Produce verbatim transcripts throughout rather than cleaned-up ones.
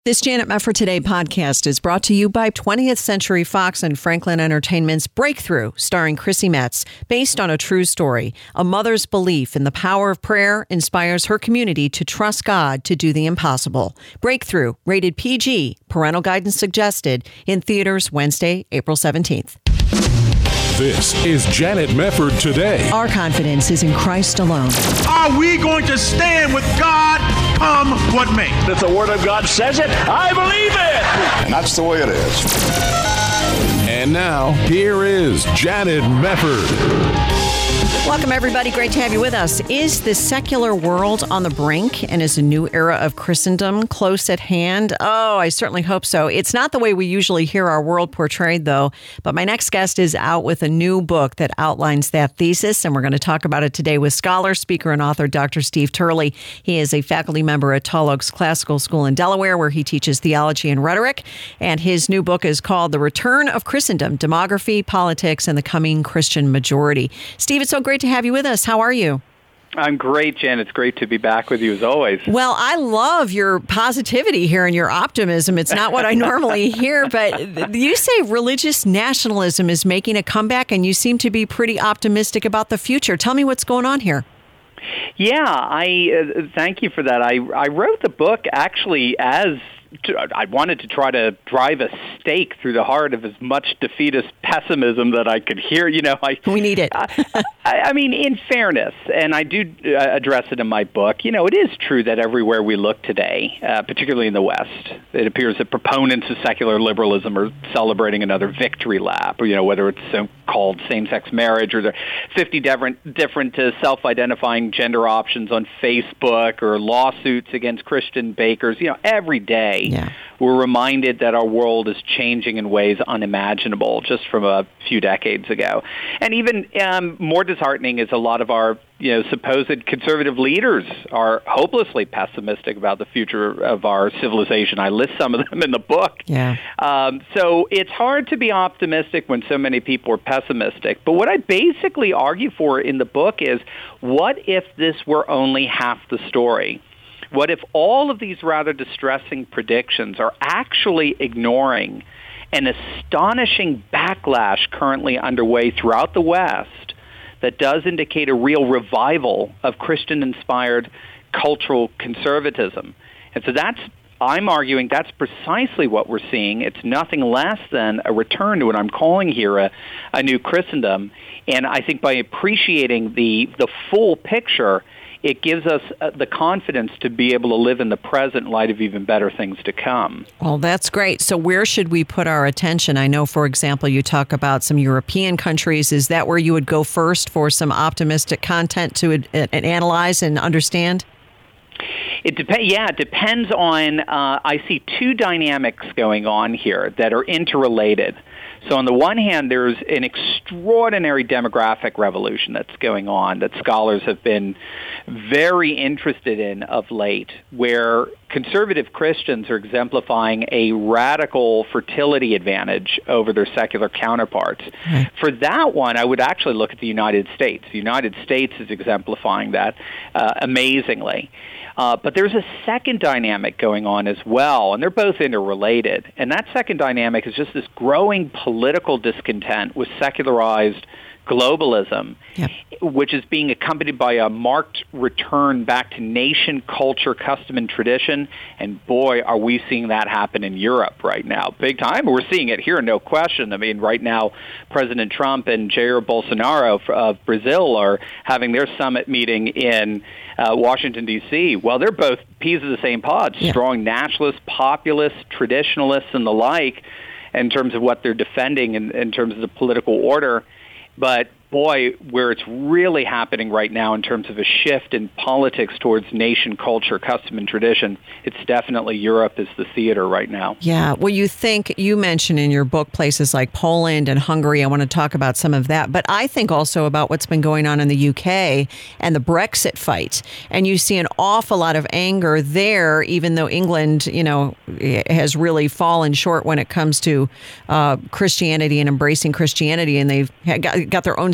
This Janet Mefford Today podcast is brought to you by twentieth Century Fox and Franklin Entertainment's Breakthrough, starring Chrissy Metz, based on a true story. A mother's belief in the power of prayer inspires her community to trust God to do the impossible. Breakthrough, rated P G, parental guidance suggested, in theaters Wednesday, April seventeenth. This is Janet Mefford Today. Our confidence is in Christ alone. Are we going to stand with God come what may? If the Word of God says it, I believe it. And that's the way it is. And now, here is Janet Mefford. Welcome, everybody. Great to have you with us. Is the secular world on the brink, and is a new era of Christendom close at hand? Oh, I certainly hope so. It's not the way we usually hear our world portrayed, though. But my next guest is out with a new book that outlines that thesis, and we're going to talk about it today with scholar, speaker, and author Doctor Steve Turley. He is a faculty member at Tall Oaks Classical School in Delaware, where he teaches theology and rhetoric. And his new book is called The Return of Christendom, Demography, Politics, and the Coming Christian Majority. Steve, it's so great to have you with us. How are you? I'm great, Jen. It's great to be back with you as always. Well, I love your positivity here and your optimism. It's not what I normally hear, but you say religious nationalism is making a comeback, and you seem to be pretty optimistic about the future. Tell me what's going on here. Yeah, I uh, thank you for that. I, I wrote the book actually as I wanted to try to drive a stake through the heart of as much defeatist pessimism that I could hear. You know, I we need it. I, I mean, in fairness, and I do uh, address it in my book. You know, it is true that everywhere we look today, uh, particularly in the West, it appears that proponents of secular liberalism are celebrating another victory lap. Or, you know, whether it's so-called same-sex marriage or the fifty different different uh, self-identifying gender options on Facebook or lawsuits against Christian bakers. You know, every day. Yeah. We're reminded that our world is changing in ways unimaginable just from a few decades ago. And even um, more disheartening is a lot of our you know, supposed conservative leaders are hopelessly pessimistic about the future of our civilization. I list some of them in the book. Yeah. Um, so it's hard to be optimistic when so many people are pessimistic. But what I basically argue for in the book is, what if this were only half the story? What if all of these rather distressing predictions are actually ignoring an astonishing backlash currently underway throughout the West that does indicate a real revival of Christian-inspired cultural conservatism? And so that's, I'm arguing that's precisely what we're seeing. It's nothing less than a return to what I'm calling here a, a new Christendom. And I think by appreciating the, the full picture, it gives us uh, the confidence to be able to live in the present in light of even better things to come. Well, that's great. So where should we put our attention? I know, for example, you talk about some European countries. Is that where you would go first for some optimistic content to uh, analyze and understand? It dep- yeah, it depends on, uh, I see two dynamics going on here that are interrelated. So on the one hand, there's an extraordinary demographic revolution that's going on that scholars have been very interested in of late, where conservative Christians are exemplifying a radical fertility advantage over their secular counterparts. Mm-hmm. For that one, I would actually look at the United States. The United States is exemplifying that uh, amazingly. Uh, but there's a second dynamic going on as well, and they're both interrelated. And that second dynamic is just this growing political discontent with secularized globalism, yep. which is being accompanied by a marked return back to nation, culture, custom, and tradition. And boy, are we seeing that happen in Europe right now. Big time. We're seeing it here, no question. I mean, right now, President Trump and Jair Bolsonaro of Brazil are having their summit meeting in uh, Washington, D C Well, they're both peas of the same pod, yeah. strong nationalists, populists, traditionalists, and the like, in terms of what they're defending in, in terms of the political order. But boy, where it's really happening right now in terms of a shift in politics towards nation, culture, custom, and tradition, it's definitely Europe is the theater right now. Yeah. Well, you think, you mentioned in your book places like Poland and Hungary. I want to talk about some of that. But I think also about what's been going on in the U K and the Brexit fight. And you see an awful lot of anger there, even though England, you know, has really fallen short when it comes to uh, Christianity and embracing Christianity. And they've got, got their own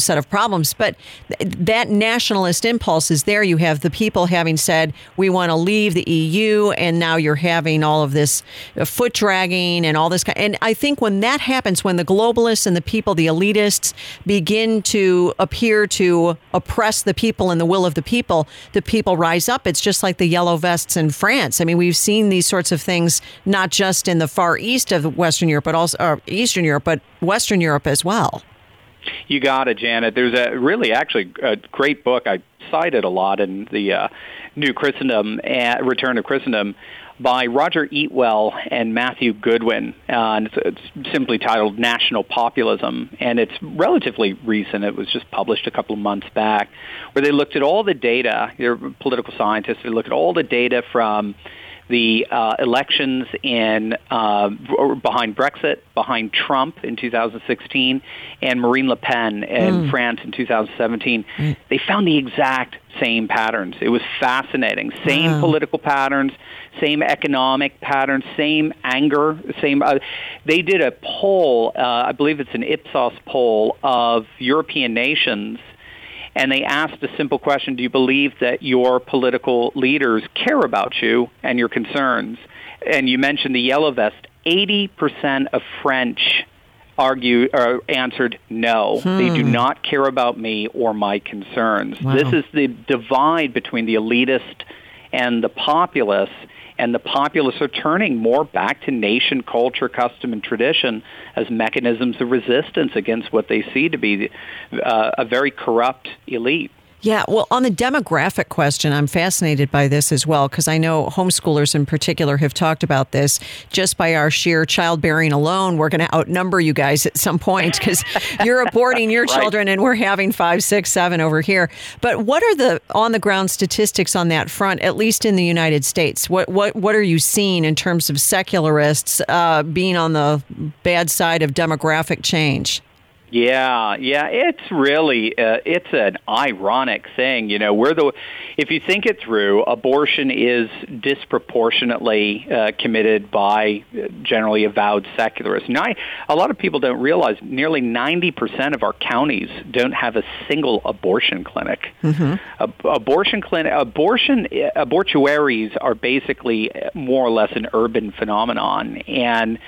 set of problems. But th- that nationalist impulse is there. You have the people having said, we want to leave the E U, and now you're having all of this foot dragging and all this kind. And I think when that happens, when the globalists and the people, the elitists, begin to appear to oppress the people and the will of the people, the people rise up. It's just like the yellow vests in France. I mean, we've seen these sorts of things not just in the far east of Western Europe, but also uh, Eastern Europe, but Western Europe as well. You got it, Janet. There's a really actually a great book I cited a lot in the uh, New Christendom, uh, Return of Christendom, by Roger Eatwell and Matthew Goodwin. Uh, and it's, it's simply titled National Populism, and it's relatively recent. It was just published a couple of months back, where they looked at all the data. They're political scientists. They looked at all the data from the uh, elections in uh, behind Brexit, behind Trump in two thousand sixteen, and Marine Le Pen in mm. France in two thousand seventeen. Mm. They found the exact same patterns. It was fascinating. Same wow. political patterns, same economic patterns, same anger, same. Uh, they did a poll, uh, I believe it's an Ipsos poll, of European nations, and they asked a simple question: do you believe that your political leaders care about you and your concerns? And you mentioned the yellow vest. eighty percent of French argued or answered no. Hmm. They do not care about me or my concerns. Wow. This is the divide between the elitist and the populace. And the populace are turning more back to nation, culture, custom, and tradition as mechanisms of resistance against what they see to be uh, a very corrupt elite. Yeah, well, on the demographic question, I'm fascinated by this as well, because I know homeschoolers in particular have talked about this. Just by our sheer childbearing alone, we're going to outnumber you guys at some point, because you're aborting your right. children and we're having five, six, seven over here. But what are the on-the-ground statistics on that front, at least in the United States? What what what are you seeing in terms of secularists uh, being on the bad side of demographic change? Yeah, yeah, it's really, uh, it's an ironic thing. You know, we're the, if you think it through, abortion is disproportionately uh, committed by generally avowed secularists. Now, I, a lot of people don't realize nearly ninety percent of our counties don't have a single abortion clinic. Mm-hmm. Ab- abortion clinic, abortion, abortuaries are basically more or less an urban phenomenon. And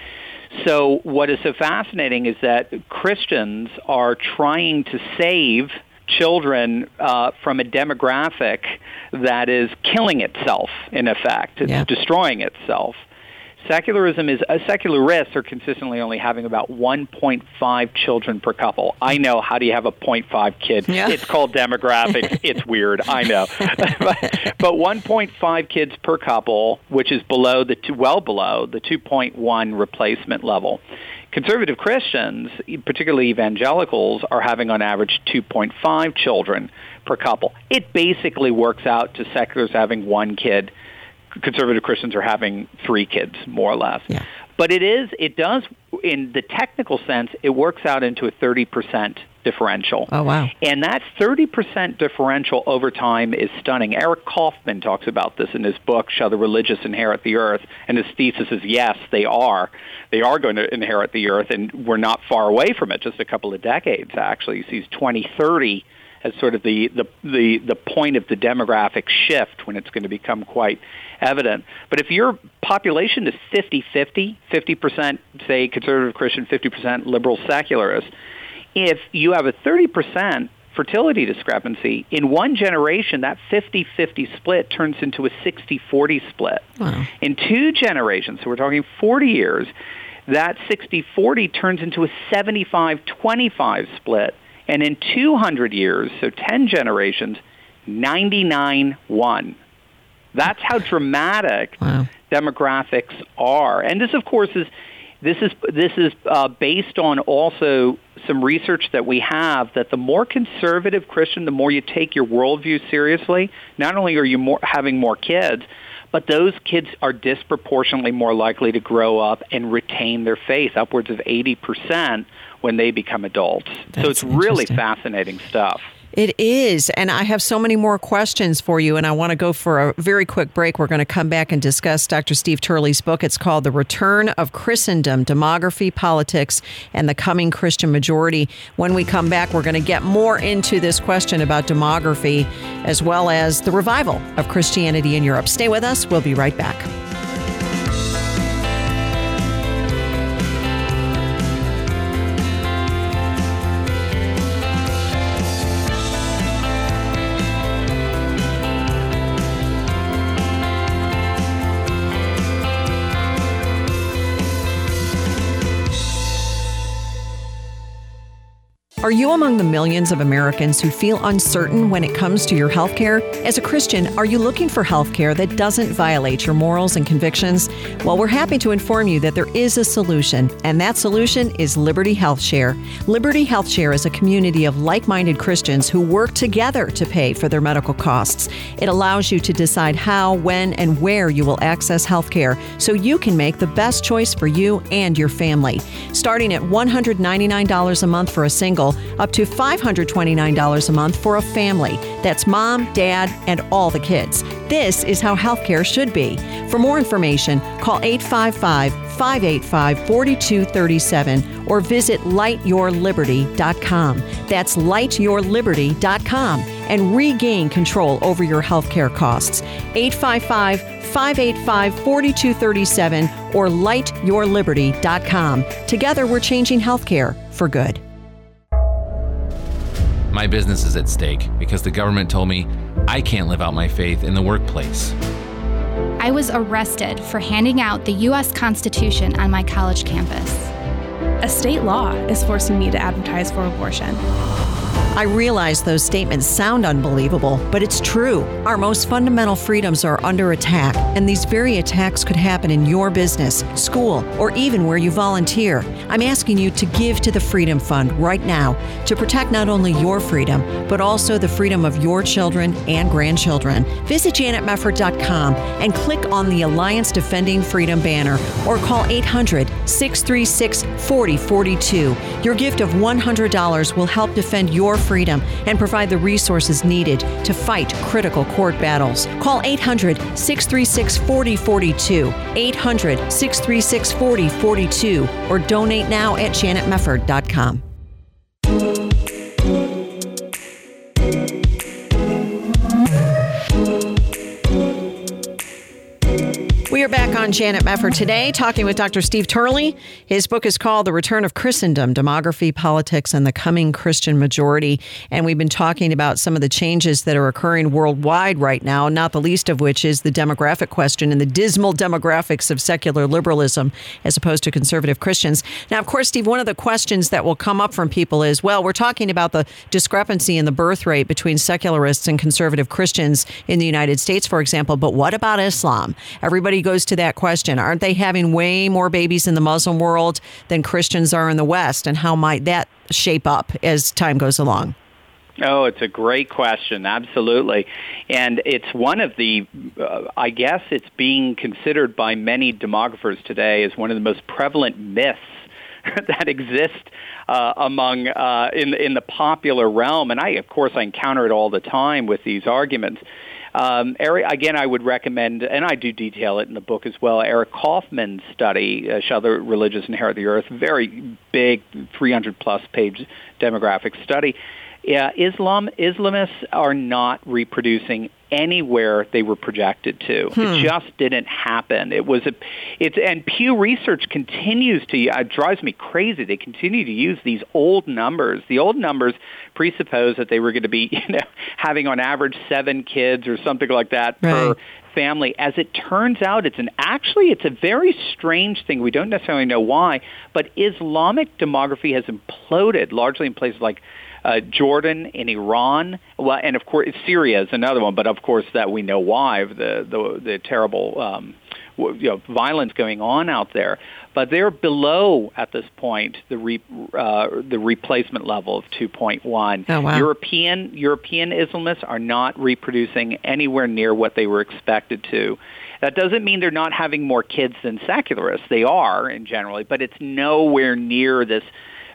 so what is so fascinating is that Christians are trying to save children uh, from a demographic that is killing itself, in effect. It's yeah. destroying itself. Secularism is, uh, secularists are consistently only having about one point five children per couple. I know, how do you have a point five kid? Yeah. It's called demographics. It's weird, I know. but, but one point five kids per couple, which is below the two, well below the two point one replacement level. Conservative Christians, particularly evangelicals, are having on average two point five children per couple. It basically works out to seculars having one kid. Conservative Christians are having three kids, more or less. Yeah. But it is, it does, in the technical sense, it works out into a thirty percent differential. Oh, wow. And that thirty percent differential over time is stunning. Eric Kaufman talks about this in his book, Shall the Religious Inherit the Earth? And his thesis is, yes, they are. They are going to inherit the earth, and we're not far away from it, just a couple of decades, actually. He sees twenty thirty as sort of the, the, the, the point of the demographic shift when it's going to become quite evident. But if your population is fifty-fifty, fifty percent, say, conservative Christian, fifty percent liberal secularist, if you have a thirty percent fertility discrepancy, in one generation, that fifty-fifty split turns into a sixty forty split. Wow. In two generations, so we're talking forty years, that sixty forty turns into a seventy-five twenty-five split. And in two hundred years, so ten generations, ninety-nine one. That's how dramatic wow. demographics are. And this, of course, is this is this is uh, based on also some research that we have that the more conservative Christian, the more you take your worldview seriously, not only are you more, having more kids, but those kids are disproportionately more likely to grow up and retain their faith, upwards of eighty percent when they become adults. That's so it's really fascinating stuff. It is, and I have so many more questions for you, and I want to go for a very quick break. We're going to come back and discuss Doctor Steve Turley's book. It's called The Return of Christendom, Demography, Politics, and the Coming Christian Majority. When we come back, we're going to get more into this question about demography, as well as the revival of Christianity in Europe. Stay with us. We'll be right back. Are you among the millions of Americans who feel uncertain when it comes to your health care? As a Christian, are you looking for health care that doesn't violate your morals and convictions? Well, we're happy to inform you that there is a solution, and that solution is Liberty Health Share. Liberty Health Share is a community of like-minded Christians who work together to pay for their medical costs. It allows you to decide how, when, and where you will access health care so you can make the best choice for you and your family. Starting at one hundred ninety-nine dollars a month for a single, up to five hundred twenty-nine dollars a month for a family. That's mom, dad, and all the kids. This is how healthcare should be. For more information, call eight five five, five eight five, four two three seven or visit light your liberty dot com. That's light your liberty dot com and regain control over your healthcare costs. eight five five, five eight five, four two three seven or light your liberty dot com. Together, we're changing healthcare for good. My business is at stake because the government told me I can't live out my faith in the workplace. I was arrested for handing out the U S Constitution on my college campus. A state law is forcing me to advertise for abortion. I realize those statements sound unbelievable, but it's true. Our most fundamental freedoms are under attack, and these very attacks could happen in your business, school, or even where you volunteer. I'm asking you to give to the Freedom Fund right now to protect not only your freedom, but also the freedom of your children and grandchildren. Visit janet mefford dot com and click on the Alliance Defending Freedom banner or call eight hundred, six three six, four zero four two. Your gift of one hundred dollars will help defend your freedom and provide the resources needed to fight critical court battles. Call eight hundred, six three six, four zero four two, eight hundred, six three six, four zero four two, or donate now at janet mefford dot com. We are back on Janet Mefford today, talking with Doctor Steve Turley. His book is called The Return of Christendom, Demography, Politics, and the Coming Christian Majority. And we've been talking about some of the changes that are occurring worldwide right now, not the least of which is the demographic question and the dismal demographics of secular liberalism as opposed to conservative Christians. Now, of course, Steve, one of the questions that will come up from people is, well, we're talking about the discrepancy in the birth rate between secularists and conservative Christians in the United States, for example, but what about Islam? Everybody goes to that question. Aren't they having way more babies in the Muslim world than Christians are in the West? And how might that shape up as time goes along? Oh, it's a great question. Absolutely. And it's one of the, uh, I guess it's being considered by many demographers today as one of the most prevalent myths that exist uh, among, uh, in, in the popular realm. And I, of course, I encounter it all the time with these arguments. Um, Eric, again, I would recommend, and I do detail it in the book as well, Eric Kaufman's study, uh, Shall the Religious Inherit the Earth? Very big, three hundred plus page demographic study. Yeah, Islam Islamists are not reproducing anywhere they were projected to. Hmm. It just didn't happen. It was a, it's and Pew Research continues to. It drives me crazy. They continue to use these old numbers. The old numbers presuppose that they were going to be, you know, having on average seven kids or something like that right. per family. As it turns out, it's an actually it's a very strange thing. We don't necessarily know why, but Islamic demography has imploded largely in places like Uh, Jordan and Iran, well, and of course Syria is another one. But of course, that we know why the the, the terrible um, you know, violence going on out there. But they're below at this point the re, uh, the replacement level of two point one. Oh, wow. European European Islamists are not reproducing anywhere near what they were expected to. That doesn't mean they're not having more kids than secularists. They are in generally, but it's nowhere near this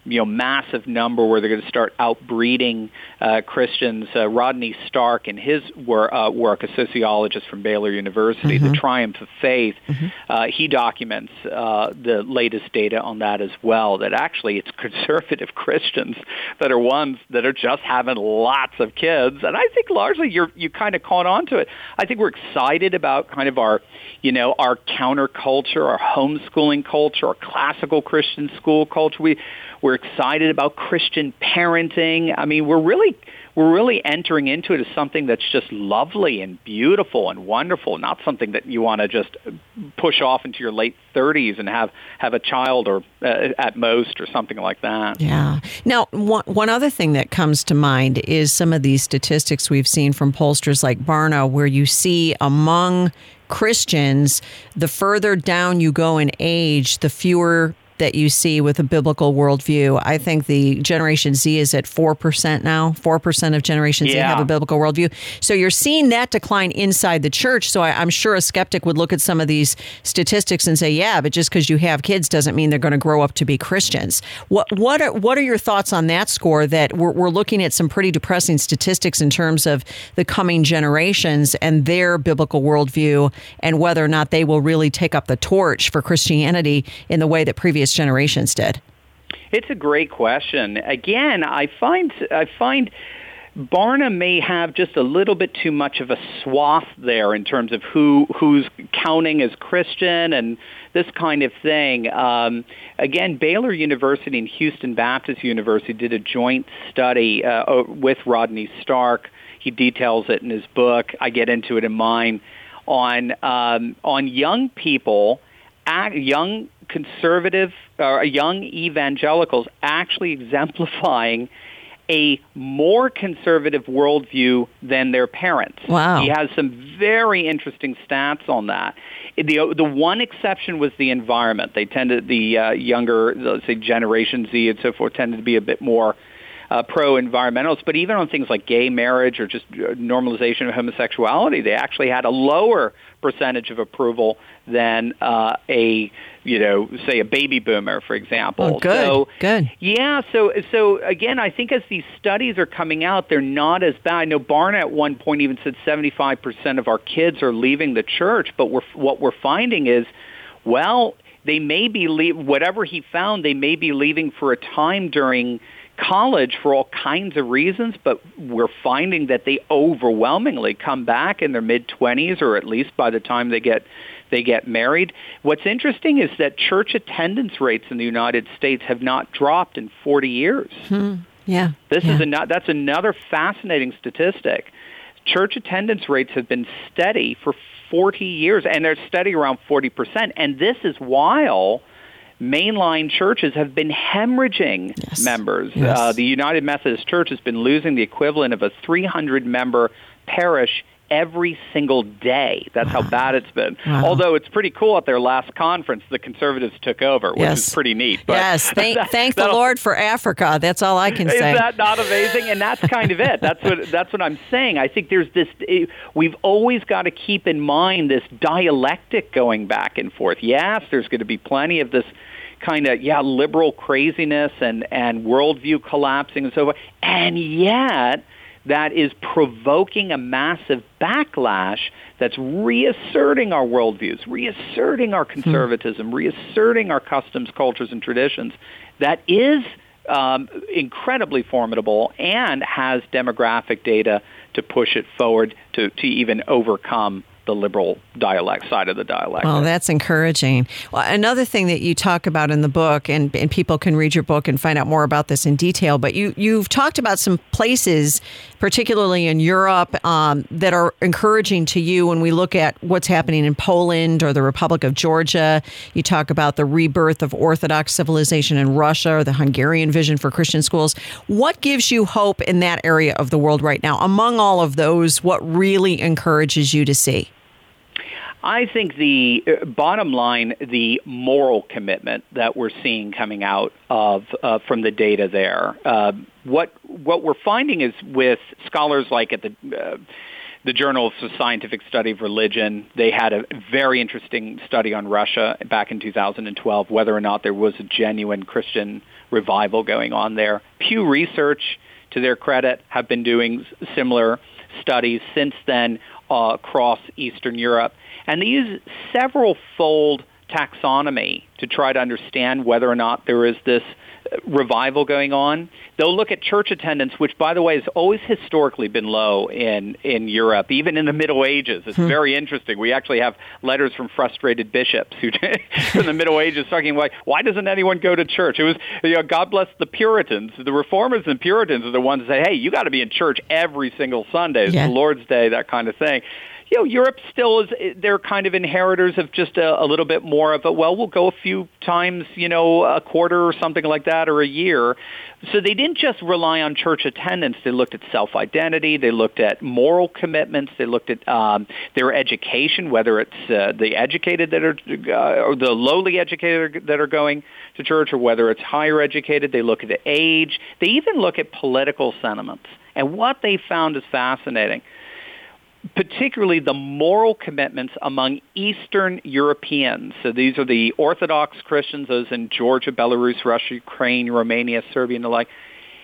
you know, massive number where they're going to start outbreeding uh, Christians. Uh, Rodney Stark, in his wor- uh, work, a sociologist from Baylor University, mm-hmm. The Triumph of Faith, mm-hmm. uh, he documents uh, the latest data on that as well, that actually it's conservative Christians that are ones that are just having lots of kids. And I think largely you're you kind of caught on to it. I think we're excited about kind of our, you know, our counterculture, our homeschooling culture, our classical Christian school culture. We, we're excited about Christian parenting. I mean, we're really we're really entering into it as something that's just lovely and beautiful and wonderful, not something that you want to just push off into your late thirties and have, have a child or uh, at most or something like that. Yeah. Now, one, one other thing that comes to mind is some of these statistics we've seen from pollsters like Barna, where you see among Christians, the further down you go in age, the fewer that you see with a biblical worldview. I think the Generation Z is at four percent now. four percent of Generation Z yeah. have a biblical worldview. So you're seeing that decline inside the church. So I, I'm sure a skeptic would look at some of these statistics and say, yeah, but just because you have kids doesn't mean they're going to grow up to be Christians. What what are, what are your thoughts on that score, that we're, we're looking at some pretty depressing statistics in terms of the coming generations and their biblical worldview and whether or not they will really take up the torch for Christianity in the way that previous generations did? It's a great question. Again, I find I find Barna may have just a little bit too much of a swath there in terms of who who's counting as Christian and this kind of thing. Um, again, Baylor University and Houston Baptist University did a joint study uh, with Rodney Stark. He details it in his book. I get into it in mine on um, on young people, young conservative or young evangelicals actually exemplifying a more conservative worldview than their parents. Wow. He has some very interesting stats on that. The the one exception was the environment. They tended, the uh, younger, let's say Generation Z and so forth, tended to be a bit more uh, pro-environmentalists. But even on things like gay marriage or just normalization of homosexuality, they actually had a lower percentage of approval than uh, a, you know, say a baby boomer, for example. Oh, good, so, good. Yeah, so, so again, I think as these studies are coming out, they're not as bad. I know Barna at one point even said seventy-five percent of our kids are leaving the church, but we're, what we're finding is, well, they may be, leave, whatever he found, they may be leaving for a time during college for all kinds of reasons, but we're finding that they overwhelmingly come back in their mid-twenties, or at least by the time they get they get married. What's interesting is that church attendance rates in the United States have not dropped in forty years. Hmm. Yeah. This yeah. is a, that's another fascinating statistic. Church attendance rates have been steady for forty years, and they're steady around forty percent, and this is while mainline churches have been hemorrhaging yes. members. Yes. Uh, the United Methodist Church has been losing the equivalent of a three hundred member parish every single day. That's wow. how bad it's been. Wow. Although it's pretty cool at their last conference, the conservatives took over, which yes. is pretty neat. But yes, thank, that, thank the Lord for Africa. That's all I can say. Is that not amazing? And that's kind of it. That's what that's what I'm saying. I think there's this, we've always got to keep in mind this dialectic going back and forth. Yes, there's going to be plenty of this kind of, yeah, liberal craziness and, and worldview collapsing and so forth. And yet, that is provoking a massive backlash that's reasserting our worldviews, reasserting our conservatism, hmm. reasserting our customs, cultures, and traditions. That is um, incredibly formidable and has demographic data to push it forward to, to even overcome the liberal dialect side of the dialect. Well, that's encouraging. Well, another thing that you talk about in the book, and, and people can read your book and find out more about this in detail, but you, you've talked about some places, particularly in Europe, um, that are encouraging to you when we look at what's happening in Poland or the Republic of Georgia. You talk about the rebirth of Orthodox civilization in Russia, or the Hungarian vision for Christian schools. What gives you hope in that area of the world right now? Among all of those, what really encourages you to see? I think the uh, bottom line, the moral commitment that we're seeing coming out of uh, from the data there. Uh, what what we're finding is with scholars like at the uh, the Journal of Scientific Study of Religion, they had a very interesting study on Russia back in two thousand twelve, whether or not there was a genuine Christian revival going on there. Pew Research, to their credit, have been doing similar studies since then uh, across Eastern Europe. And they use several-fold taxonomy to try to understand whether or not there is this revival going on. They'll look at church attendance, which, by the way, has always historically been low in, in Europe, even in the Middle Ages. It's hmm. very interesting. We actually have letters from frustrated bishops who, from the Middle Ages talking like, why doesn't anyone go to church? It was, you know, God bless the Puritans. The Reformers and Puritans are the ones that say, hey, you got to be in church every single Sunday. It's yeah. the Lord's Day, that kind of thing. You know, Europe still is, they're kind of inheritors of just a, a little bit more of a, well, we'll go a few times, you know, a quarter or something like that, or a year. So they didn't just rely on church attendance. They looked at self-identity. They looked at moral commitments. They looked at um, their education, whether it's uh, the educated that are, uh, or the lowly educated that are going to church, or whether it's higher educated. They look at the age. They even look at political sentiments. And what they found is fascinating, particularly the moral commitments among Eastern Europeans. So these are the Orthodox Christians, those in Georgia, Belarus, Russia, Ukraine, Romania, Serbia, and the like.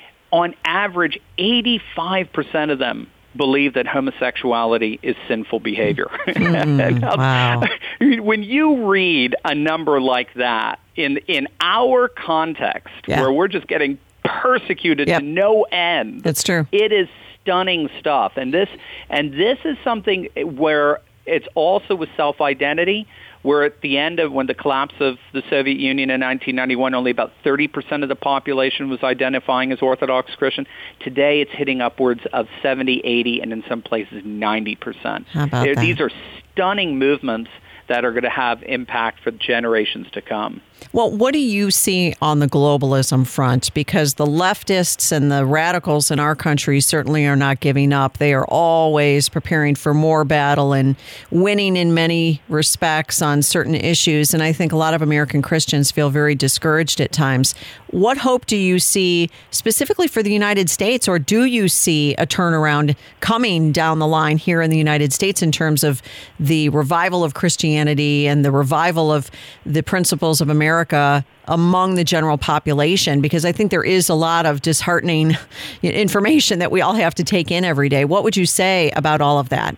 On average, eighty-five percent of them believe that homosexuality is sinful behavior. Mm, wow. When you read a number like that in, in our context, yeah. where we're just getting persecuted yep. to no end. That's true. It is stunning stuff. And this and this is something where it's also with self-identity, where at the end of when the collapse of the Soviet Union in nineteen ninety-one, only about thirty percent of the population was identifying as Orthodox Christian. Today it's hitting upwards of seventy, eighty, and in some places ninety percent. How about that? These are stunning movements that are going to have impact for generations to come. Well, what do you see on the globalism front? Because the leftists and the radicals in our country certainly are not giving up. They are always preparing for more battle and winning in many respects on certain issues. And I think a lot of American Christians feel very discouraged at times. What hope do you see specifically for the United States, or do you see a turnaround coming down the line here in the United States in terms of the revival of Christianity and the revival of the principles of America among the general population? Because I think there is a lot of disheartening information that we all have to take in every day. What would you say about all of that?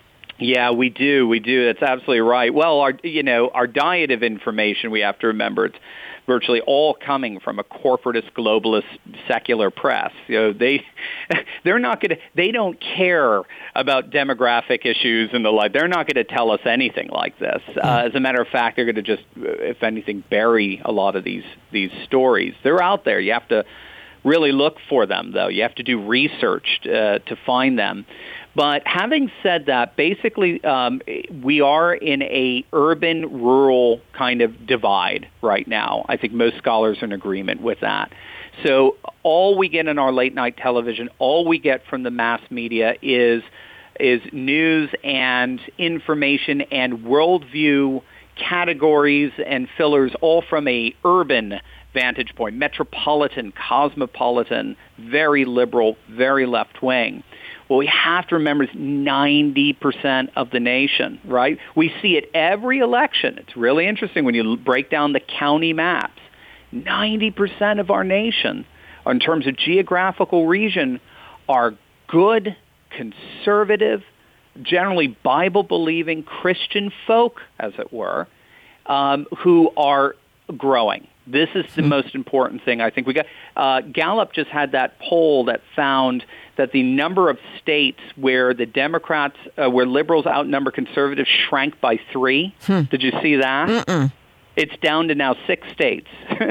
Yeah, we do. We do. That's absolutely right. Well, our, you know, our diet of information, we have to remember, it's virtually all coming from a corporatist, globalist, secular press. You know, they, they're not going to, they don't care about demographic issues and the like. They're not going to tell us anything like this. Uh, as a matter of fact, they're going to just, if anything, bury a lot of these, these stories. They're out there. You have to really look for them, though. You have to do research uh, to find them. But having said that, basically, um, we are in a urban-rural kind of divide right now. I think most scholars are in agreement with that. So all we get in our late-night television, all we get from the mass media is is news and information and worldview categories and fillers, all from a urban vantage point, metropolitan, cosmopolitan, very liberal, very left-wing. What we have to remember is ninety percent of the nation, right? We see it every election. It's really interesting when you break down the county maps. ninety percent of our nation, in terms of geographical region, are good, conservative, generally Bible-believing Christian folk, as it were, um, who are growing. This is the most important thing. I think we got. Uh, Gallup just had that poll that found that the number of states where the Democrats, uh, where liberals outnumber conservatives, shrank by three. Hmm. Did you see that? Mm-mm. It's down to now six states.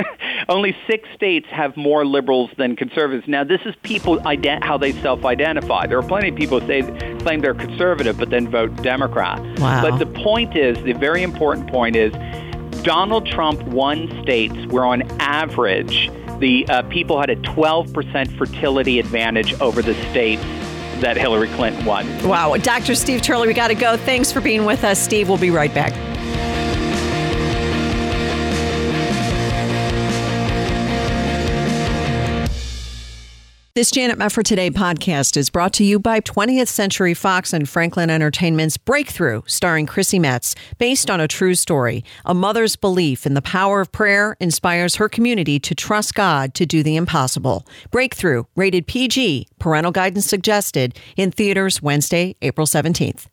Only six states have more liberals than conservatives. Now, this is people ident- how they self-identify. There are plenty of people who say, claim they're conservative but then vote Democrat. Wow. But the point is, the very important point is, Donald Trump won states where, on average, the uh, people had a twelve percent fertility advantage over the states that Hillary Clinton won. Wow. Doctor Steve Turley, we got to go. Thanks for being with us, Steve. We'll be right back. This Janet Mefford Today podcast is brought to you by twentieth Century Fox and Franklin Entertainment's Breakthrough, starring Chrissy Metz, based on a true story. A mother's belief in the power of prayer inspires her community to trust God to do the impossible. Breakthrough, rated P G, parental guidance suggested, in theaters Wednesday, April seventeenth.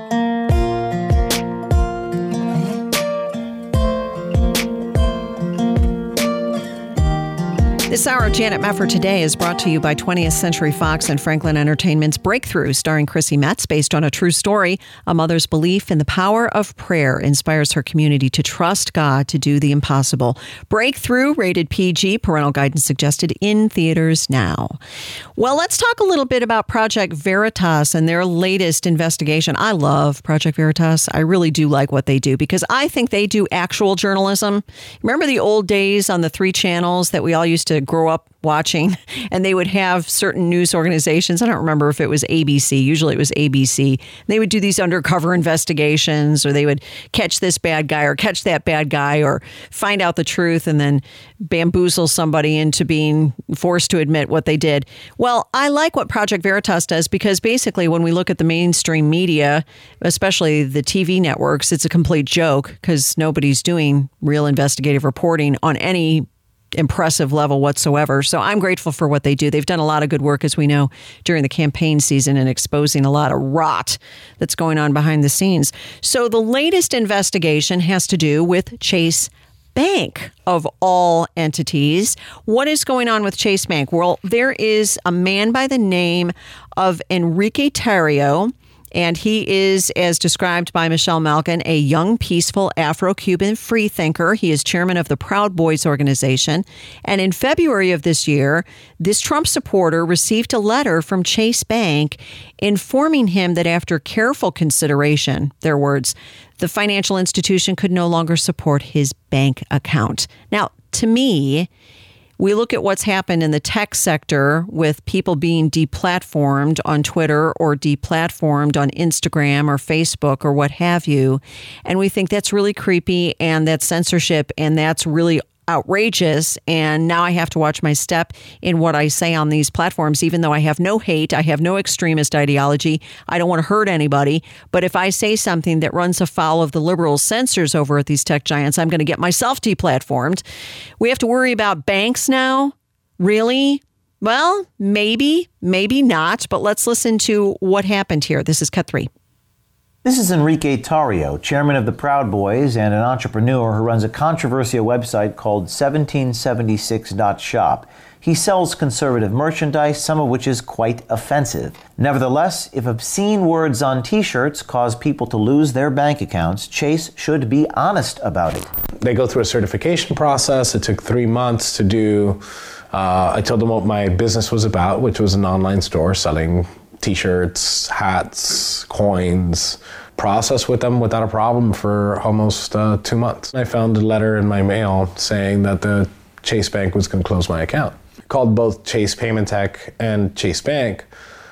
This hour of Janet Mefford Today is brought to you by twentieth Century Fox and Franklin Entertainment's Breakthrough, starring Chrissy Metz, based on a true story. A mother's belief in the power of prayer inspires her community to trust God to do the impossible. Breakthrough, rated P G, parental guidance suggested, in theaters now. Well, let's talk a little bit about Project Veritas and their latest investigation. I love Project Veritas. I really do like what they do because I think they do actual journalism. Remember the old days on the three channels that we all used to grow up watching, and they would have certain news organizations. I don't remember if it was A B C. Usually it was A B C. They would do these undercover investigations, or they would catch this bad guy or catch that bad guy or find out the truth and then bamboozle somebody into being forced to admit what they did. Well, I like what Project Veritas does because basically when we look at the mainstream media, especially the T V networks, it's a complete joke because nobody's doing real investigative reporting on any impressive level whatsoever. So I'm grateful for what they do. They've done a lot of good work, as we know, during the campaign season and exposing a lot of rot that's going on behind the scenes. So the latest investigation has to do with Chase Bank, of all entities. What is going on with Chase Bank? Well, there is a man by the name of Enrique Tarrio, and he is, as described by Michelle Malkin, a young, peaceful Afro-Cuban freethinker. He is chairman of the Proud Boys organization. And in February of this year, this Trump supporter received a letter from Chase Bank informing him that after careful consideration, their words, the financial institution could no longer support his bank account. Now, to me, we look at what's happened in the tech sector with people being deplatformed on Twitter or deplatformed on Instagram or Facebook or what have you. And we think that's really creepy and that's censorship and that's really outrageous. And now I have to watch my step in what I say on these platforms, even though I have no hate. I have no extremist ideology. I don't want to hurt anybody. But if I say something that runs afoul of the liberal censors over at these tech giants, I'm going to get myself deplatformed. We have to worry about banks now? Really? Well, maybe, maybe not. But let's listen to what happened here. This is Cut three. This is Enrique Tarrio, chairman of the Proud Boys and an entrepreneur who runs a controversial website called seventeen seventy-six dot shop. He sells conservative merchandise, some of which is quite offensive. Nevertheless, if obscene words on T-shirts cause people to lose their bank accounts, Chase should be honest about it. They go through a certification process. It took three months to do. Uh, I told them what my business was about, which was an online store selling T-shirts, hats, coins, processed with them without a problem for almost uh, two months. I found a letter in my mail saying that the Chase Bank was going to close my account. I called both Chase Payment Tech and Chase Bank.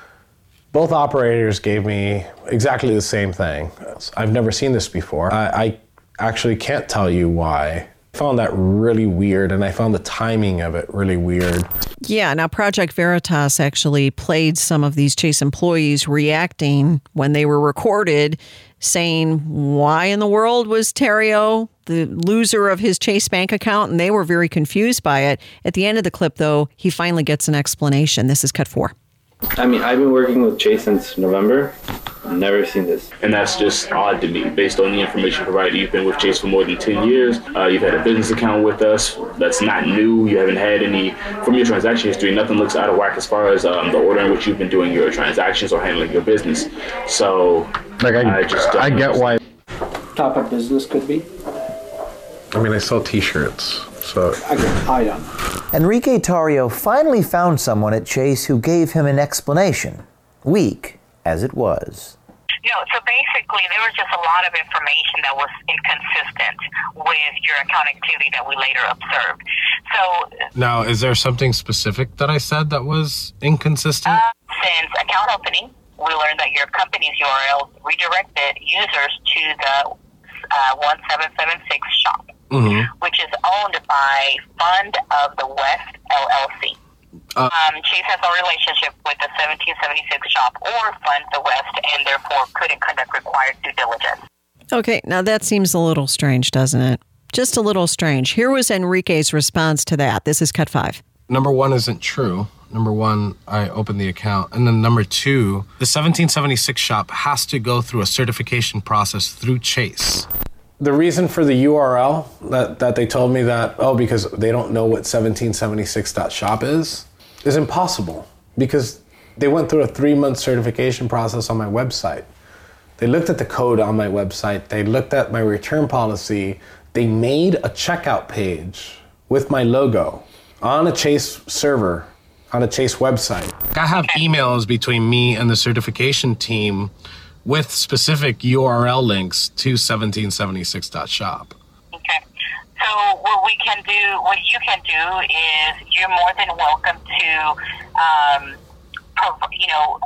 Both operators gave me exactly the same thing. I've never seen this before. I, I actually can't tell you why. I found that really weird, and I found the timing of it really weird. Yeah, now Project Veritas actually played some of these Chase employees reacting when they were recorded, saying, why in the world was Tarrio the loser of his Chase Bank account? And they were very confused by it. At the end of the clip, though, he finally gets an explanation. This is cut four. I mean, I've been working with Chase since November. I've never seen this. And that's just odd to me, based on the information provided. You've been with Chase for more than ten years. Uh, you've had a business account with us. That's not new. You haven't had any, from your transaction history, nothing looks out of whack as far as um, the order in which you've been doing your transactions or handling your business. So, like I, I just don't I get why. Type of business could be. I mean, I sell T-shirts, so. I get high on. Enrique Tarrio finally found someone at Chase who gave him an explanation, weak as it was. No, so basically there was just a lot of information that was inconsistent with your account activity that we later observed. So now, is there something specific that I said that was inconsistent? Uh, since account opening, we learned that your company's U R L redirected users to the uh, one seven seven six shop, mm-hmm. which is owned by Fund of the West L L C. Um, Chase has no relationship with the seventeen seventy-six shop or Fund the West, and therefore couldn't conduct required due diligence. Okay, now that seems a little strange, doesn't it? Just a little strange. Here was Enrique's response to that. This is Cut five. Number one isn't true. Number one, I opened the account. And then number two, the seventeen seventy-six shop has to go through a certification process through Chase. The reason for the U R L that, that they told me that, oh, because they don't know what seventeen seventy-six dot shop is, is impossible. Because they went through a three-month certification process on my website. They looked at the code on my website. They looked at my return policy. They made a checkout page with my logo on a Chase server, on a Chase website. I have emails between me and the certification team with specific U R L links to seventeen seventy-six dot shop. Okay. So what we can do, what you can do is you're more than welcome to, um, prov- you know,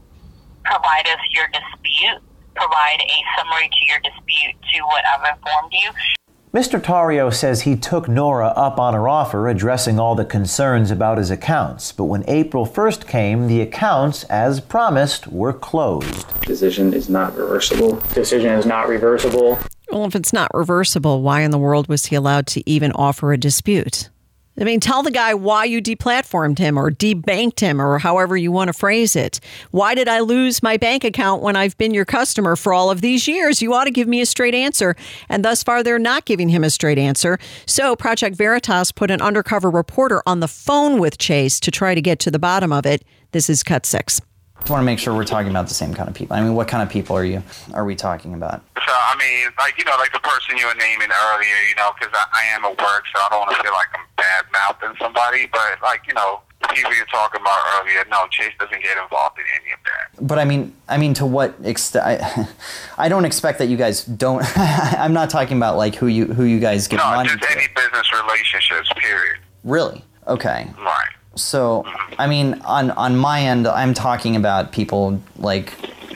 provide us your dispute, provide a summary to your dispute to what I've informed you. Mister Tario says he took Nora up on her offer, addressing all the concerns about his accounts. But when April first came, the accounts, as promised, were closed. Decision is not reversible. Decision is not reversible. Well, if it's not reversible, why in the world was he allowed to even offer a dispute? I mean, tell the guy why you deplatformed him or debanked him or however you want to phrase it. Why did I lose my bank account when I've been your customer for all of these years? You ought to give me a straight answer. And thus far, they're not giving him a straight answer. So Project Veritas put an undercover reporter on the phone with Chase to try to get to the bottom of it. This is Cut six. I want to make sure we're talking about the same kind of people. I mean, what kind of people are you? Are we talking about? So, I mean, like, you know, like the person you were naming earlier, you know, because I, I am at work, so I don't want to feel like I'm bad-mouthing somebody. But, like, you know, the people you're talking about earlier, no, Chase doesn't get involved in any of that. But, I mean, I mean, to what extent? I, I don't expect that you guys don't. I'm not talking about, like, who you who you guys give no, money to. No, just any business relationships, period. Really? Okay. Right. So, I mean, on, on my end, I'm talking about people like,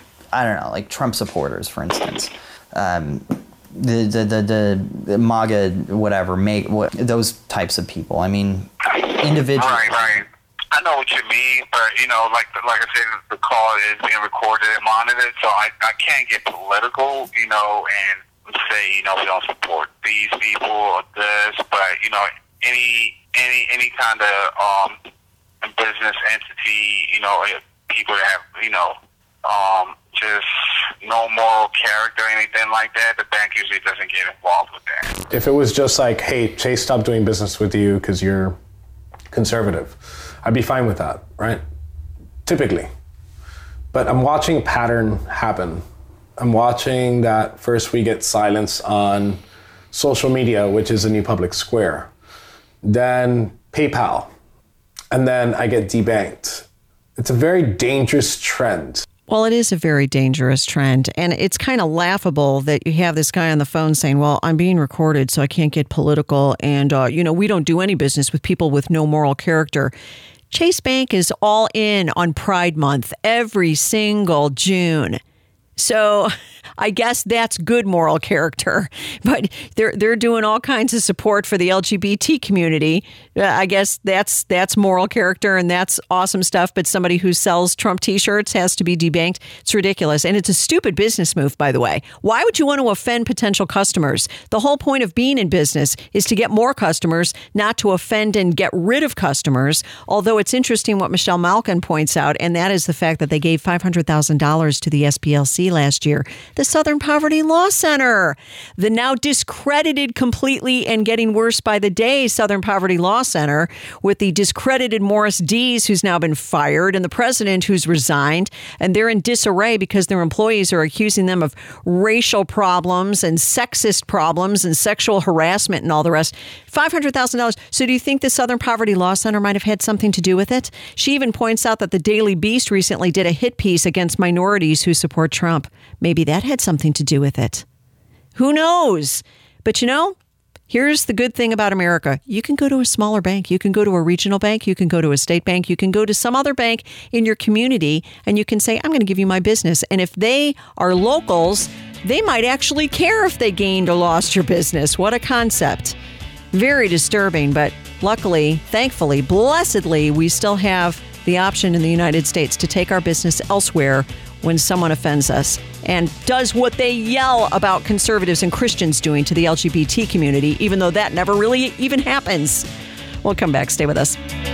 I don't know, like Trump supporters, for instance. Um, the, the, the, the, the MAGA, whatever, make, what, those types of people. I mean, individuals. Right, right. I know what you mean, but, you know, like like I said, the call is being recorded and monitored, so I, I can't get political, you know, and say, you know, we don't support these people or this, but, you know, any any any kind of um business entity, you know, people that have, you know, um just no moral character or anything like that, the bank usually doesn't get involved with that. If it was just like, hey, Chase stopped doing business with you because you're conservative, I'd be fine with that, right? Typically. But I'm watching a pattern happen. I'm watching that first we get silence on social media, which is a new public square. Then PayPal, and then I get debanked. It's a very dangerous trend. Well, it is a very dangerous trend, and it's kind of laughable that you have this guy on the phone saying, well, I'm being recorded, so I can't get political, and, uh, you know, we don't do any business with people with no moral character. Chase Bank is all in on Pride Month every single June. So I guess that's good moral character, but they're they're doing all kinds of support for the L G B T community. Uh, I guess that's that's moral character and that's awesome stuff. But somebody who sells Trump T-shirts has to be debanked. It's ridiculous. And it's a stupid business move, by the way. Why would you want to offend potential customers? The whole point of being in business is to get more customers, not to offend and get rid of customers. Although it's interesting what Michelle Malkin points out, and that is the fact that they gave five hundred thousand dollars to the S P L C last year, the Southern Poverty Law Center. The now discredited completely and getting worse by the day Southern Poverty Law Center, with the discredited Morris Dees, who's now been fired, and the president who's resigned. And they're in disarray because their employees are accusing them of racial problems and sexist problems and sexual harassment and all the rest. five hundred thousand dollars. So do you think the Southern Poverty Law Center might have had something to do with it? She even points out that the Daily Beast recently did a hit piece against minorities who support Trump. Maybe that had something to do with it. Who knows? But you know, here's the good thing about America. You can go to a smaller bank. You can go to a regional bank. You can go to a state bank. You can go to some other bank in your community and you can say, I'm going to give you my business. And if they are locals, they might actually care if they gained or lost your business. What a concept. Very disturbing, but luckily, thankfully, blessedly, we still have the option in the United States to take our business elsewhere when someone offends us and does what they yell about conservatives and Christians doing to the L G B T community, even though that never really even happens. We'll come back. Stay with us.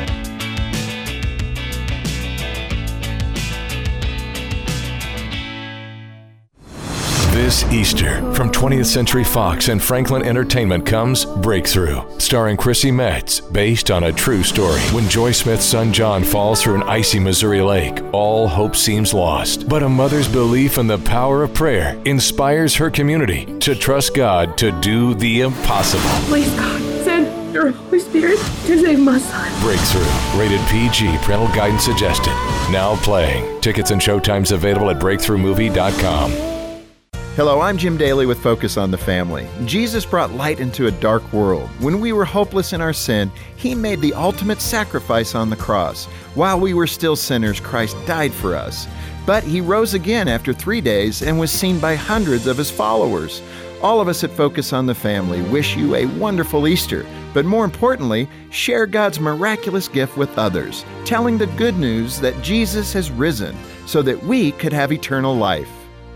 This Easter, from twentieth Century Fox and Franklin Entertainment comes Breakthrough, starring Chrissy Metz, based on a true story. When Joy Smith's son John falls through an icy Missouri lake, all hope seems lost. But a mother's belief in the power of prayer inspires her community to trust God to do the impossible. Please, God, send your Holy Spirit to save my son. Breakthrough, rated P G, parental guidance suggested. Now playing. Tickets and showtimes available at breakthrough movie dot com. Hello, I'm Jim Daly with Focus on the Family. Jesus brought light into a dark world. When we were hopeless in our sin, He made the ultimate sacrifice on the cross. While we were still sinners, Christ died for us. But He rose again after three days and was seen by hundreds of His followers. All of us at Focus on the Family wish you a wonderful Easter, but more importantly, share God's miraculous gift with others, telling the good news that Jesus has risen so that we could have eternal life.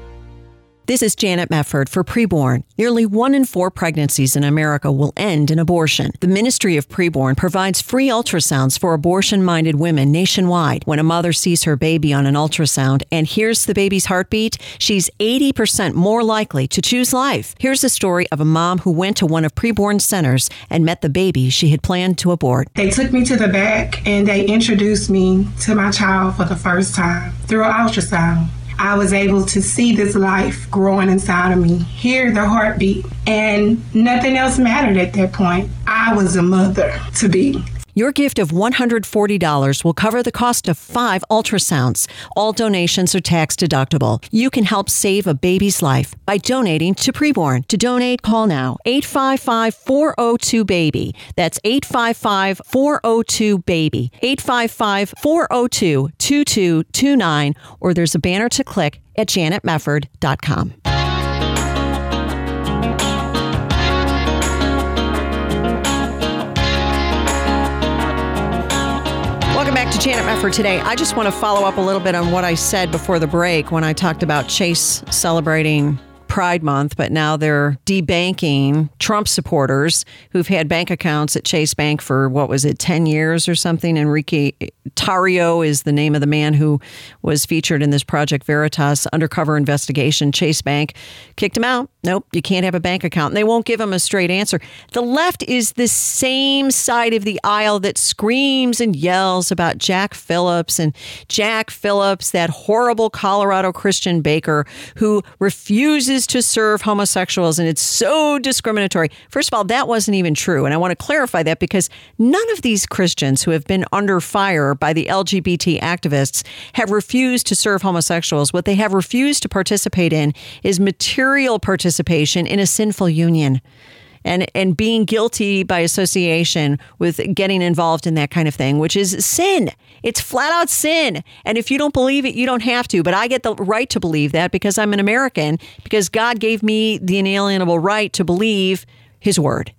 This is Janet Mefford for Preborn. Nearly one in four pregnancies in America will end in abortion. The Ministry of Preborn provides free ultrasounds for abortion-minded women nationwide. When a mother sees her baby on an ultrasound and hears the baby's heartbeat, she's eighty percent more likely to choose life. Here's a story of a mom who went to one of Preborn's centers and met the baby she had planned to abort. They took me to the back and they introduced me to my child for the first time through an ultrasound. I was able to see this life growing inside of me, hear the heartbeat, and nothing else mattered at that point. I was a mother to be. Your gift of one hundred forty dollars will cover the cost of five ultrasounds. All donations are tax deductible. You can help save a baby's life by donating to Preborn. To donate, call now, eight five five, four oh two, BABY. That's eight five five, four oh two, BABY. eight five five, four oh two, two two two nine, or there's a banner to click at janet mefford dot com. Welcome back to Janet Mefford Today. I just want to follow up a little bit on what I said before the break when I talked about Chase celebrating Pride Month, but now they're debanking Trump supporters who've had bank accounts at Chase Bank for, what was it, ten years or something. Enrique Tarrio is the name of the man who was featured in this Project Veritas undercover investigation. Chase Bank kicked him out. Nope, you can't have a bank account. And they won't give him a straight answer. The left is the same side of the aisle that screams and yells about Jack Phillips and Jack Phillips, that horrible Colorado Christian baker who refuses to serve homosexuals, and it's so discriminatory. First of all, that wasn't even true, and I want to clarify that because none of these Christians who have been under fire by the L G B T activists have refused to serve homosexuals. What they have refused to participate in is material participation in a sinful union. And and being guilty by association with getting involved in that kind of thing, which is sin. It's flat out sin. And if you don't believe it, you don't have to. But I get the right to believe that because I'm an American, because God gave me the inalienable right to believe His word.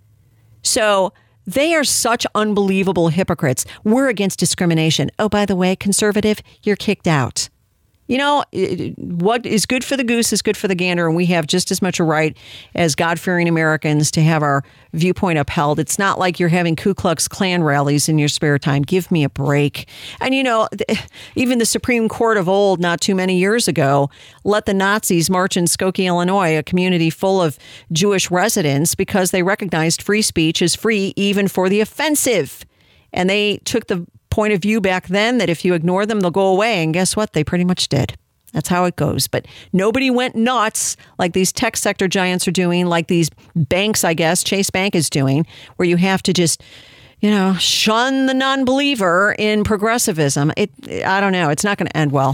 So they are such unbelievable hypocrites. We're against discrimination. Oh, by the way, conservative, you're kicked out. You know, what is good for the goose is good for the gander, and we have just as much a right as God-fearing Americans to have our viewpoint upheld. It's not like you're having Ku Klux Klan rallies in your spare time. Give me a break. And, you know, even the Supreme Court of old, not too many years ago, let the Nazis march in Skokie, Illinois, a community full of Jewish residents, because they recognized free speech is free even for the offensive. And they took the point of view back then that if you ignore them, they'll go away. And guess what? They pretty much did. That's how it goes. But nobody went nuts like these tech sector giants are doing, like these banks, I guess, Chase Bank is doing, where you have to just, you know, shun the non-believer in progressivism. It, I don't know. It's not going to end well.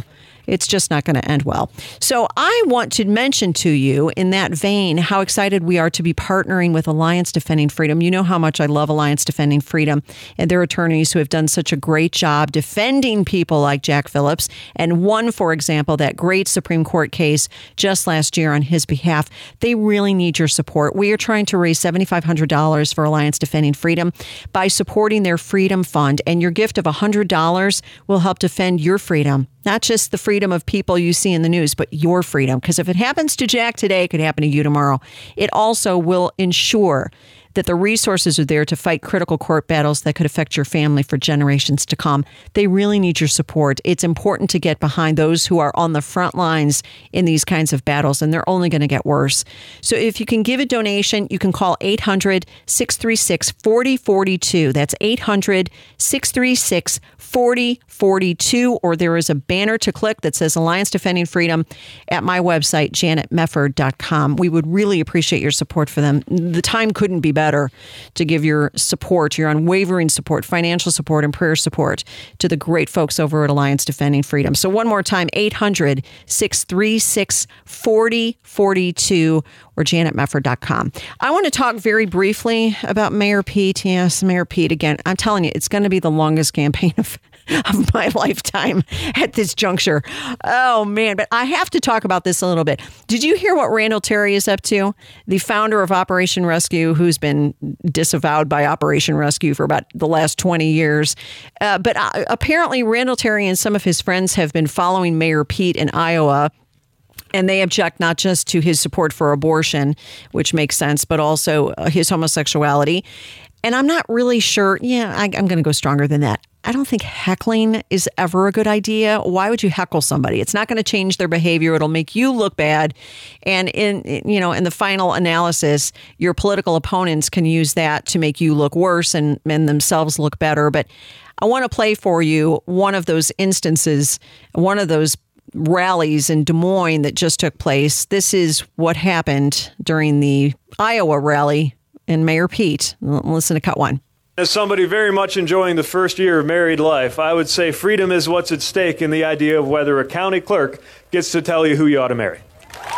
it's just not going to end well. So I want to mention to you in that vein how excited we are to be partnering with Alliance Defending Freedom. You know how much I love Alliance Defending Freedom and their attorneys who have done such a great job defending people like Jack Phillips and won, for example, that great Supreme Court case just last year on his behalf. They really need your support. We are trying to raise seven thousand five hundred dollars for Alliance Defending Freedom by supporting their Freedom Fund, and your gift of one hundred dollars will help defend your freedom. Not just the freedom of people you see in the news, but your freedom. Because if it happens to Jack today, it could happen to you tomorrow. It also will ensure that the resources are there to fight critical court battles that could affect your family for generations to come. They really need your support. It's important to get behind those who are on the front lines in these kinds of battles, and they're only going to get worse. So if you can give a donation, you can call eight hundred, six three six, four oh four two. That's eight hundred, six three six, four oh four two, or there is a banner to click that says Alliance Defending Freedom at my website, janet mefford dot com. We would really appreciate your support for them. The time couldn't be better to give your support, your unwavering support, financial support, and prayer support to the great folks over at Alliance Defending Freedom. So one more time, eight hundred, six three six, four oh four two or janet mefford dot com. I want to talk very briefly about Mayor Pete. Yes, Mayor Pete again. I'm telling you, it's going to be the longest campaign of of my lifetime at this juncture. Oh, man. But I have to talk about this a little bit. Did you hear what Randall Terry is up to? The founder of Operation Rescue, who's been disavowed by Operation Rescue for about the last twenty years. Uh, but uh, apparently Randall Terry and some of his friends have been following Mayor Pete in Iowa. And they object not just to his support for abortion, which makes sense, but also uh, his homosexuality. And I'm not really sure. Yeah, I, I'm going to go stronger than that. I don't think heckling is ever a good idea. Why would you heckle somebody? It's not going to change their behavior. It'll make you look bad. And in, you know, in the final analysis, your political opponents can use that to make you look worse and, and themselves look better. But I want to play for you one of those instances, one of those rallies in Des Moines that just took place. This is what happened during the Iowa rally in Mayor Pete. Listen to cut one. As somebody very much enjoying the first year of married life, I would say freedom is what's at stake in the idea of whether a county clerk gets to tell you who you ought to marry.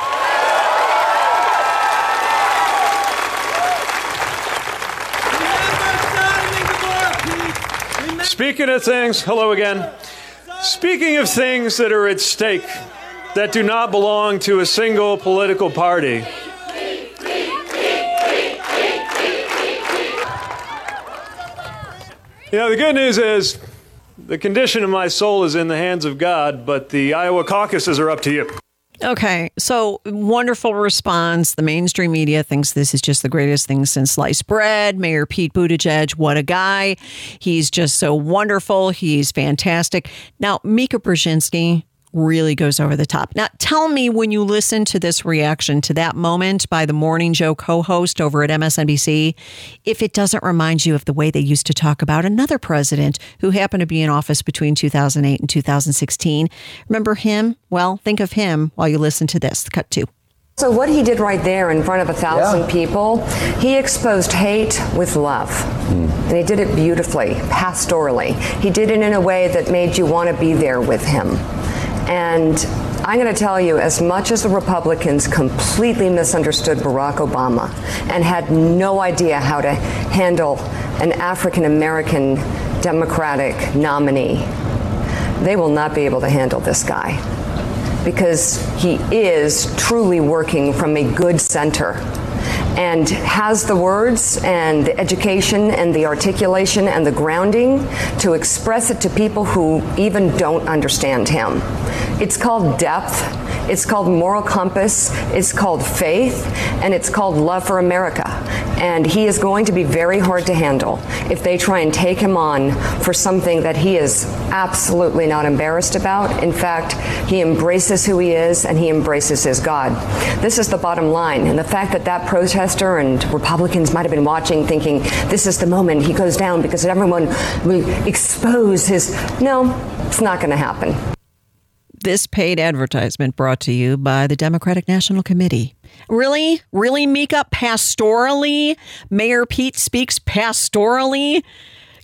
Speaking of things, hello again. Speaking of things that are at stake that do not belong to a single political party, you know, the good news is the condition of my soul is in the hands of God, but the Iowa caucuses are up to you. Okay, so wonderful response. The mainstream media thinks this is just the greatest thing since sliced bread. Mayor Pete Buttigieg, what a guy. He's just so wonderful. He's fantastic. Now, Mika Brzezinski really goes over the top. Now, tell me when you listen to this reaction to that moment by the Morning Joe co-host over at M S N B C, if it doesn't remind you of the way they used to talk about another president who happened to be in office between two thousand eight and two thousand sixteen. Remember him? Well, think of him while you listen to this. Cut two. So what he did right there in front of a thousand yeah. people, he exposed hate with love. Mm. And he did it beautifully, pastorally. He did it in a way that made you want to be there with him. And I'm going to tell you, as much as the Republicans completely misunderstood Barack Obama and had no idea how to handle an African-American Democratic nominee, they will not be able to handle this guy, because he is truly working from a good center and has the words and the education and the articulation and the grounding to express it to people who even don't understand him. It's called depth, it's called moral compass, it's called faith, and it's called love for America. And he is going to be very hard to handle if they try and take him on for something that he is absolutely not embarrassed about. In fact, he embraces who he is and he embraces his God. This is the bottom line. And the fact that that protester and Republicans might have been watching thinking this is the moment he goes down because everyone will expose his... No, it's not going to happen. This paid advertisement brought to you by the Democratic National Committee. Really? Really, Mika? Pastorally? Mayor Pete speaks pastorally?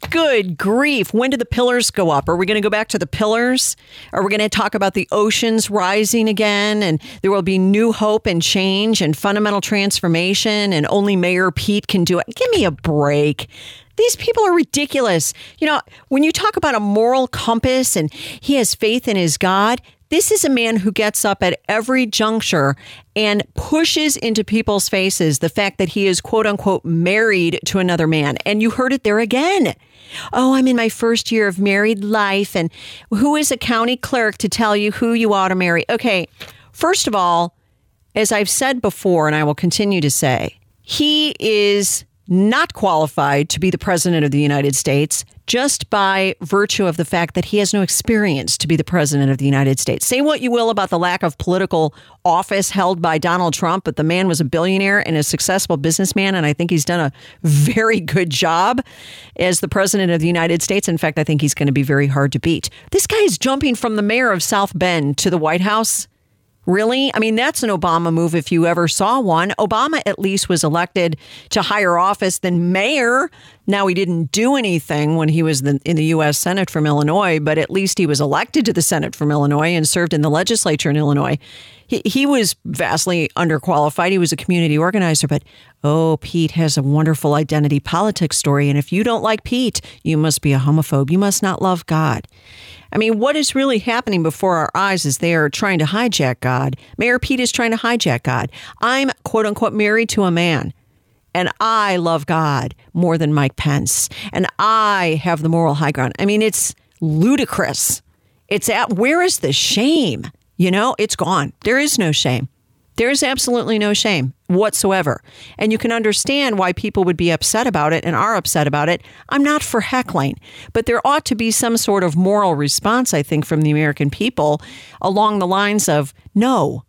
Good grief. When do the pillars go up? Are we going to go back to the pillars? Are we going to talk about the oceans rising again? And there will be new hope and change and fundamental transformation, and only Mayor Pete can do it. Give me a break. These people are ridiculous. You know, when you talk about a moral compass and he has faith in his God, this is a man who gets up at every juncture and pushes into people's faces the fact that he is, quote unquote, married to another man. And you heard it there again. Oh, I'm in my first year of married life. And who is a county clerk to tell you who you ought to marry? Okay, first of all, as I've said before, and I will continue to say, he is not qualified to be the president of the United States just by virtue of the fact that he has no experience to be the president of the United States. Say what you will about the lack of political office held by Donald Trump, but the man was a billionaire and a successful businessman, and I think he's done a very good job as the president of the United States. In fact, I think he's going to be very hard to beat. This guy is jumping from the mayor of South Bend to the White House. Really? I mean, that's an Obama move if you ever saw one. Obama at least was elected to higher office than mayor. Now, he didn't do anything when he was in the U S Senate from Illinois, but at least he was elected to the Senate from Illinois and served in the legislature in Illinois. He, he was vastly underqualified. He was a community organizer, but oh, Pete has a wonderful identity politics story. And if you don't like Pete, you must be a homophobe. You must not love God. I mean, what is really happening before our eyes is they are trying to hijack God. Mayor Pete is trying to hijack God. I'm, quote unquote, married to a man, and I love God more than Mike Pence, and I have the moral high ground. I mean, it's ludicrous. It's at, where is the shame? You know, it's gone. There is no shame. There is absolutely no shame whatsoever. And you can understand why people would be upset about it and are upset about it. I'm not for heckling, but there ought to be some sort of moral response, I think, from the American people along the lines of no,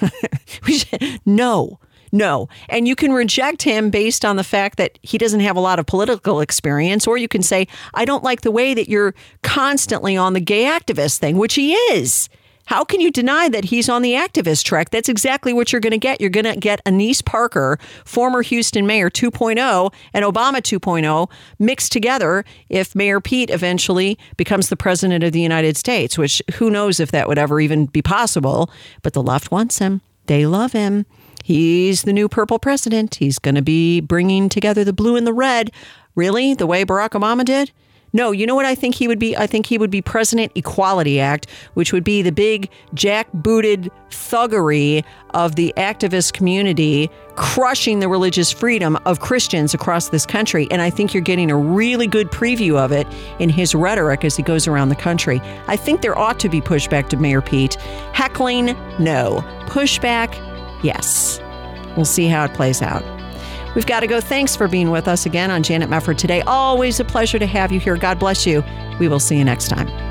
no, no. And you can reject him based on the fact that he doesn't have a lot of political experience, or you can say, I don't like the way that you're constantly on the gay activist thing, which he is. How can you deny that he's on the activist track? That's exactly what you're going to get. You're going to get Annise Parker, former Houston mayor two point oh, and Obama two point oh mixed together if Mayor Pete eventually becomes the president of the United States, which who knows if that would ever even be possible. But the left wants him. They love him. He's the new purple president. He's going to be bringing together the blue and the red. Really? The way Barack Obama did? No, you know what I think he would be? I think he would be President Equality Act, which would be the big jackbooted thuggery of the activist community, crushing the religious freedom of Christians across this country. And I think you're getting a really good preview of it in his rhetoric as he goes around the country. I think there ought to be pushback to Mayor Pete. Heckling, no. Pushback, yes. We'll see how it plays out. We've got to go. Thanks for being with us again on Janet Mefford Today. Always a pleasure to have you here. God bless you. We will see you next time.